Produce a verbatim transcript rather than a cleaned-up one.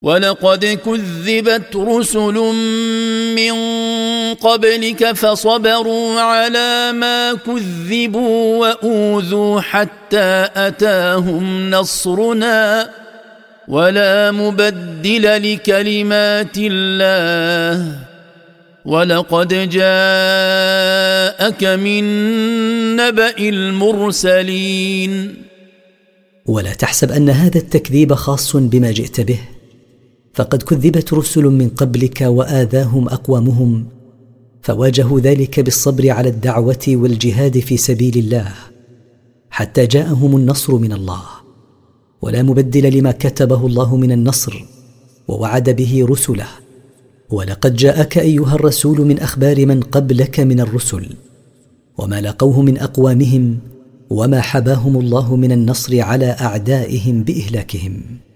ولقد كذبت رسل من قبلك فصبروا على ما كذبوا وأوذوا حتى أتاهم نصرنا ولا مبدل لكلمات الله ولقد جاءك من نبأ المرسلين. ولا تحسب أن هذا التكذيب خاص بما جئت به، فقد كذبت رسل من قبلك وآذاهم أقوامهم، فواجهوا ذلك بالصبر على الدعوة والجهاد في سبيل الله حتى جاءهم النصر من الله، ولا مبدل لما كتبه الله من النصر ووعد به رسله. ولقد جاءك أيها الرسول من أخبار من قبلك من الرسل وما لقوه من أقوامهم وما حباهم الله من النصر على أعدائهم بإهلاكهم.